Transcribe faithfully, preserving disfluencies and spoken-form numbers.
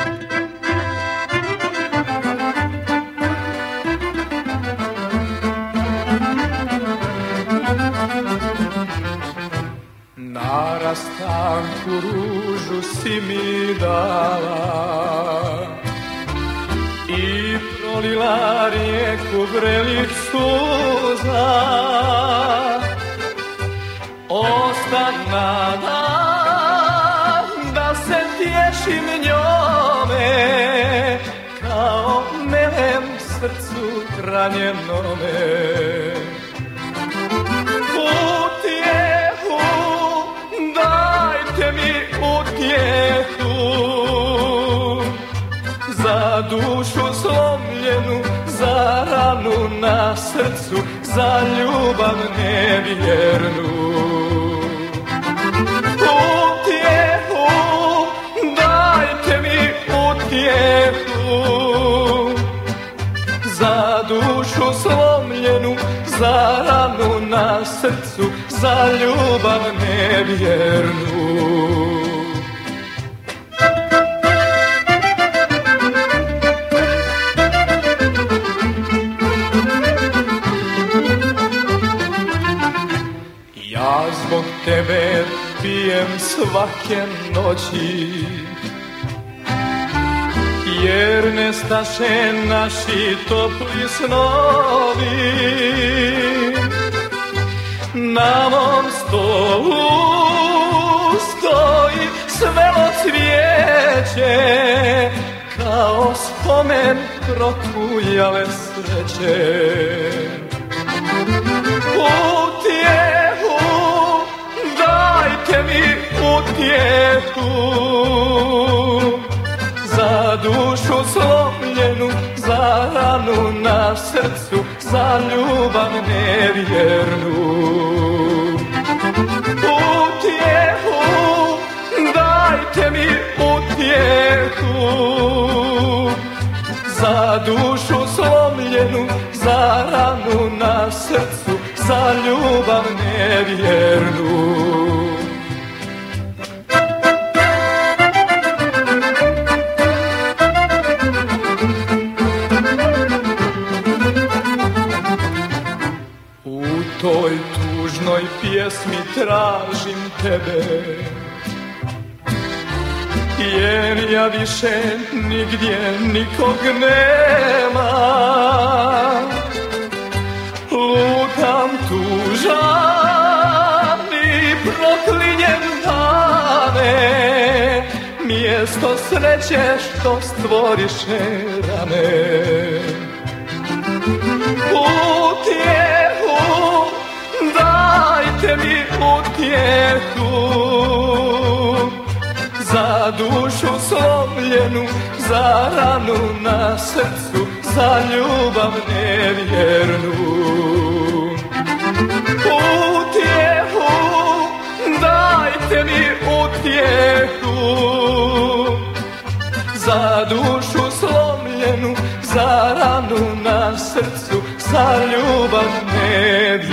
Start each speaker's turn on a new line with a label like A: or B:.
A: Na rastanku ružu si mi dala i prolila rijeku vrelih suza. Ostan nada da se tješim njome, kao melem srcu ranjenome. Utjehu, dajte mi utjehu, za dušu slomljenu, za ranu na srcu, za ljubav nevjernu. Utjehu, dajte mi utjehu, za dušu slomljenu, za ranu na srcu, za ljubav nevjernu. Ja zbog tebe pijem svake noći, jer nestaše naši topli snovi. Na mom stolu stoji svelo cvijeće, kao spomen prokujale sreće. Utjehu, dajte mi utjehu, za dušu slomljenu, za ranu na srcu, za ljubav nevjernu. Utjehu, dajte mi utjehu, za dušu slomljenu, za ranu na srcu, za ljubav nevjernu. U toj tužnoj pjesmi tražim tebe, jer ja više nigdje nikog nema. Lutam tužan i proklinjem dane, mjesto sreće što stvoriše rane. Utjehu, dajte mi utjehu, za dušu slomljenu, za ranu na srcu, za ljubav nevjernu. Utjehu, dajte mi utjehu, za dušu slomljenu, za ranu na srcu, za ljubav nevjernu.